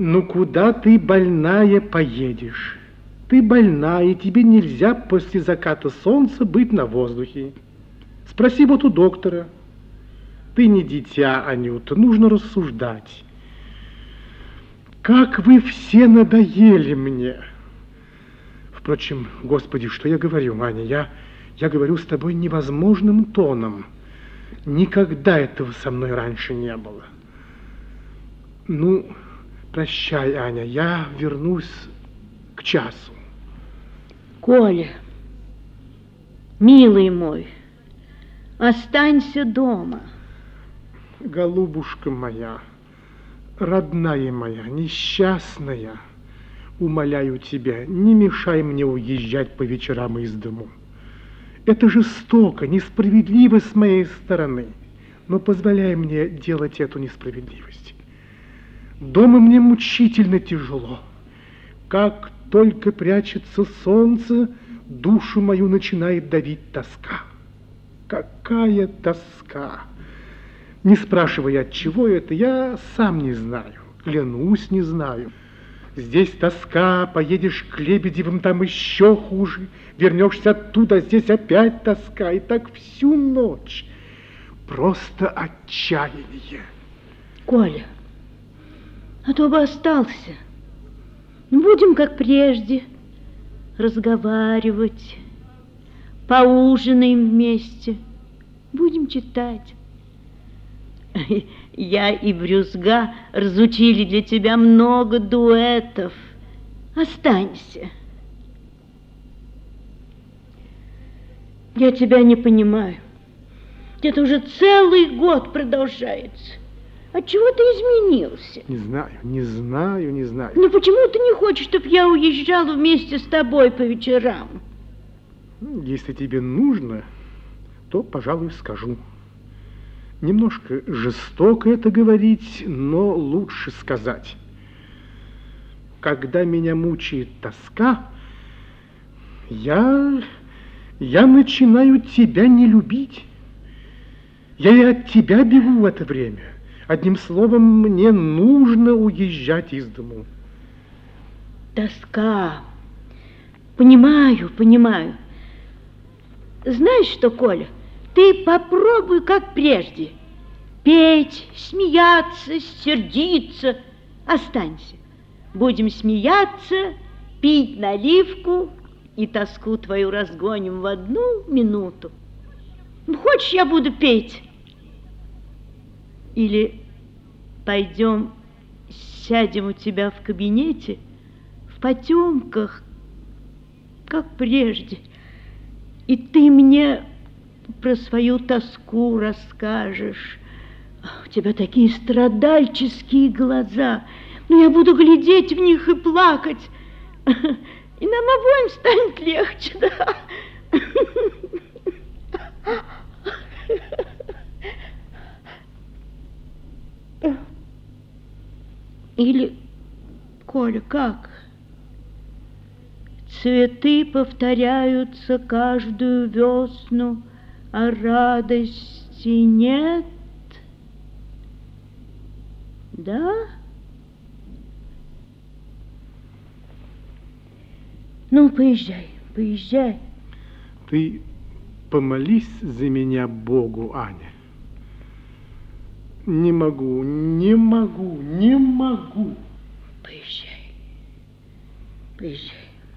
Ну куда ты, больная, поедешь? Ты больная, тебе нельзя после заката солнца быть на воздухе. Спроси вот у доктора. Ты не дитя, Анюта, нужно рассуждать. Как вы все надоели мне. Впрочем, Господи, что я говорю, Аня? Я говорю с тобой невозможным тоном. Никогда этого со мной раньше не было. Ну, прощай, Аня, я вернусь к часу. Коля, милый мой, останься дома. Голубушка моя, родная моя, несчастная, умоляю тебя, не мешай мне уезжать по вечерам из дому. Это жестоко, несправедливо с моей стороны, но позволяй мне делать эту несправедливость. Дома мне мучительно тяжело. Как только прячется солнце, душу мою начинает давить тоска. Какая тоска! Не спрашивай, от чего это, я сам не знаю, клянусь, не знаю. Здесь тоска, поедешь к Лебедевым, там еще хуже. Вернешься оттуда, здесь опять тоска. И так всю ночь. Просто отчаяние. Коля, а то бы остался. Будем, как прежде, разговаривать. Поужинаем вместе. Будем читать. Я и Брюзга разучили для тебя много дуэтов. Останься. Я тебя не понимаю. Это уже целый год продолжается. Отчего ты изменился? Не знаю. Ну почему ты не хочешь, чтобы я уезжала вместе с тобой по вечерам? Если тебе нужно, то, пожалуй, скажу. Немножко жестоко это говорить, но лучше сказать. Когда меня мучает тоска, я начинаю тебя не любить. Я и от тебя бегу в это время. Одним словом, мне нужно уезжать из дому. Тоска. Понимаю. Знаешь что, Коля? Ты попробуй, как прежде, петь, смеяться, сердиться. Останься. Будем смеяться, пить наливку и тоску твою разгоним в 1 минуту. Хочешь, я буду петь? Или пойдем, сядем у тебя в кабинете, в потемках, как прежде, и ты мне про свою тоску расскажешь. У тебя такие страдальческие глаза. Но я буду глядеть в них и плакать. И нам обоим станет легче, да? Или, Коля, как? Цветы повторяются каждую весну, а радости нет? Да? Ну, поезжай. Ты помолись за меня Богу, Аня. Не могу. Поезжай.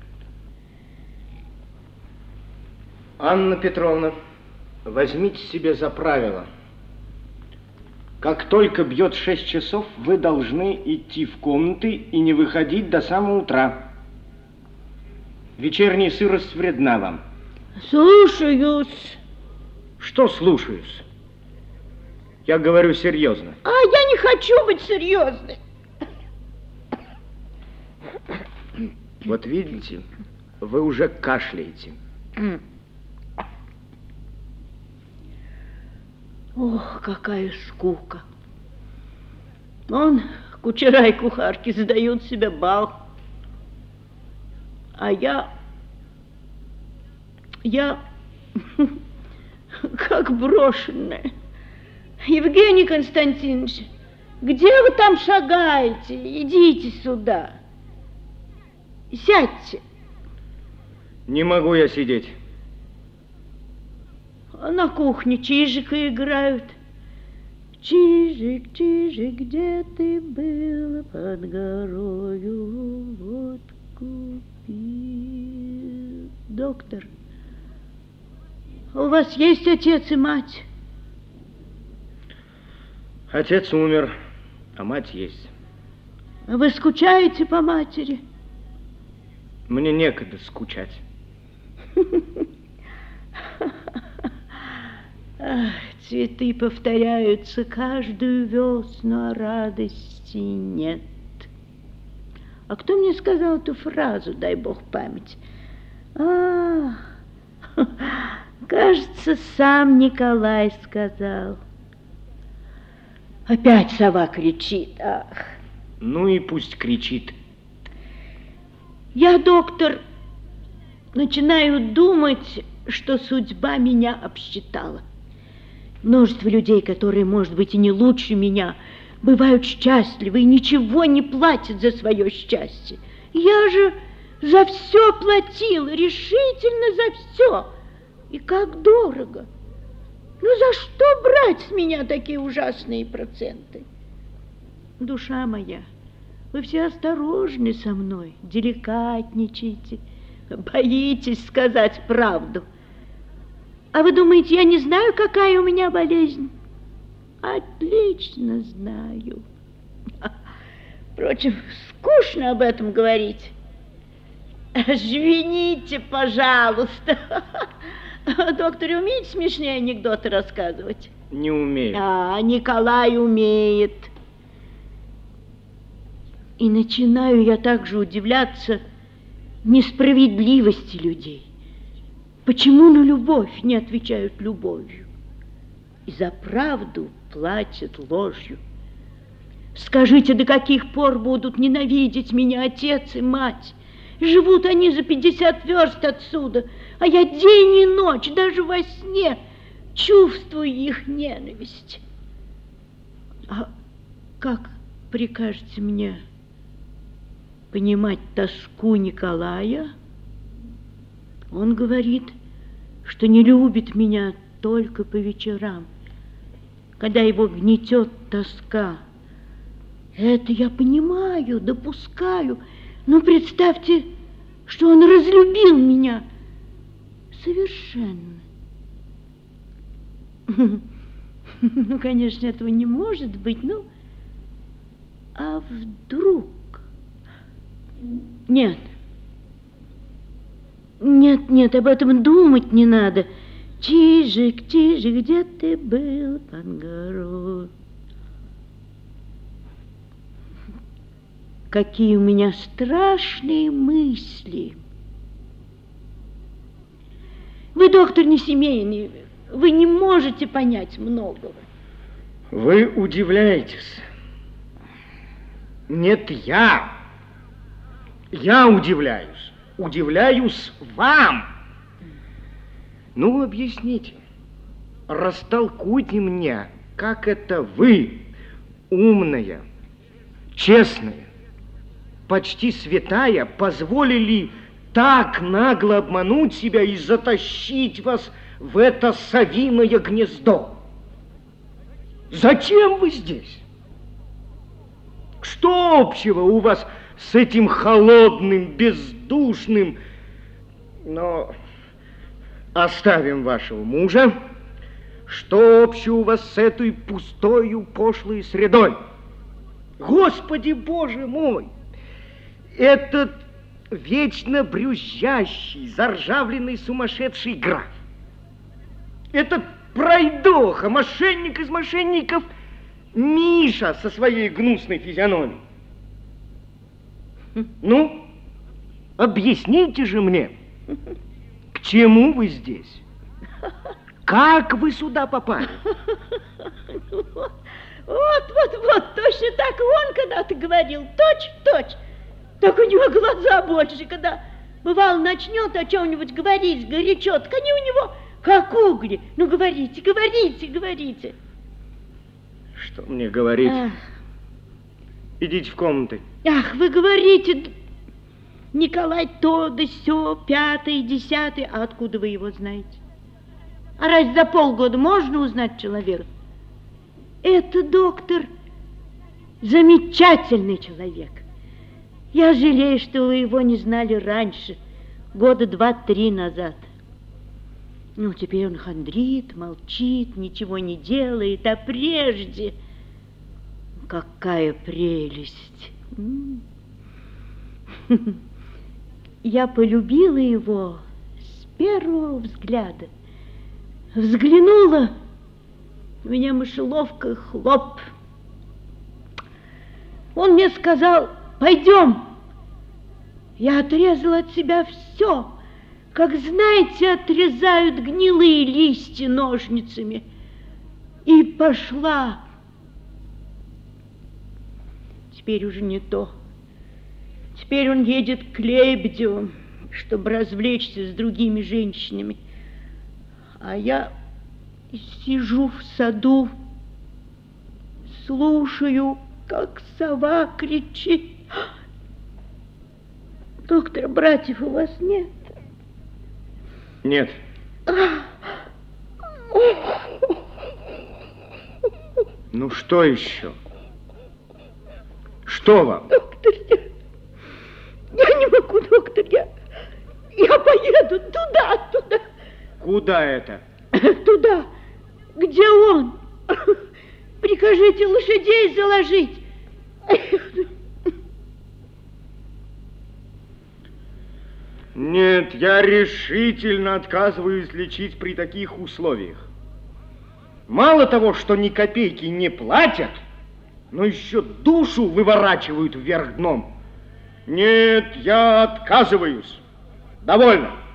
Анна Петровна, возьмите себе за правило. Как только бьет 6 часов, вы должны идти в комнаты и не выходить до самого утра. Вечерняя сырость вредна вам. Слушаюсь. Что слушаюсь? Я говорю серьезно. А я не хочу быть серьезной. Вот видите, вы уже кашляете. Ох, какая скука. Кучера и кухарки задают себе бал. А я как брошенная. Евгений Константинович, Где вы там шагаете? Идите сюда. Сядьте. Не могу я сидеть. На кухне чижика играют. Чижик, чижик, где ты был под горою? Вот купил. Доктор, у вас есть отец и мать? Отец умер, а мать есть. Вы скучаете по матери? Мне некогда скучать. Ах, цветы повторяются каждую весну, а радости нет. А кто мне сказал эту фразу, дай бог память? Кажется, сам Николай сказал. Опять сова кричит. Ах. Ну и пусть кричит. Я, доктор, начинаю думать, что судьба меня обсчитала. Множество людей, которые, может быть, и не лучше меня, бывают счастливы и ничего не платят за свое счастье. Я же за все платила, решительно за все. И как дорого. Ну за что брать с меня такие ужасные проценты? Душа моя, вы все осторожны со мной, деликатничаете, боитесь сказать правду. А вы думаете, я не знаю, какая у меня болезнь? Отлично знаю. Впрочем, скучно об этом говорить. Извините, пожалуйста. Доктор, умеете смешные анекдоты рассказывать? Не умею. А, Николай умеет. И начинаю я также удивляться несправедливости людей. Почему на любовь не отвечают любовью? И за правду платят ложью. Скажите, до каких пор будут ненавидеть меня отец и мать? Живут они за 50 верст отсюда, а я день и ночь, даже во сне, чувствую их ненависть. А как прикажете мне понимать тоску Николая? Он говорит, что не любит меня только по вечерам, когда его гнетет тоска. Это я понимаю, допускаю, но представьте, что он разлюбил меня совершенно. Ну, конечно, этого не может быть, ну, а вдруг? Нет, об этом думать не надо. Чижик, чижик, где ты был под горой? Какие у меня страшные мысли. Вы, доктор, не семейный, вы не можете понять многого. Вы удивляетесь. Нет, я удивляюсь. Удивляюсь вам. Ну, объясните, растолкуйте мне, как это вы, умная, честная, почти святая, позволили так нагло обмануть себя и затащить вас в это совиное гнездо? Зачем вы здесь? Что общего у вас с этим холодным, бездушным... Но оставим вашего мужа. Что общего у вас с этой пустою, пошлой средой? Господи, Боже мой! Этот вечно брюзжащий, заржавленный сумасшедший граф, этот пройдоха, мошенник из мошенников Миша со своей гнусной физиономией. Ну, объясните же мне, к чему вы здесь? Как вы сюда попали? Вот, точно так он когда-то говорил, точь-в-точь. Так у него глаза больше, когда, бывало, начнет о чем-нибудь говорить горячо, так они у него как угли. Ну, говорите. Что мне говорить? Идите в комнаты. Ах, вы говорите, Николай то да сё, 5-й, 10-й, а откуда вы его знаете? А разве за полгода можно узнать человека? Это доктор замечательный человек. Я жалею, что вы его не знали раньше, года 2-3 назад. Ну, теперь он хандрит, молчит, ничего не делает, а прежде какая прелесть! Я полюбила его с первого взгляда. Взглянула, у меня мышеловка, хлоп. Он мне сказал: пойдем. Я отрезала от себя все, как, знаете, отрезают гнилые листья ножницами. И пошла. Теперь уже не то. Теперь он едет к Лебедеву, чтобы развлечься с другими женщинами. А я сижу в саду, слушаю, как сова кричит. Доктор, братьев у вас нет? Нет. Ну, что еще? Что вам? Доктор, я не могу, доктор, я поеду туда. Куда это? Туда, где он. Прикажите лошадей заложить. Нет, я решительно отказываюсь лечить при таких условиях. Мало того, что ни копейки не платят, но еще душу выворачивают вверх дном. Нет, я отказываюсь. Довольно.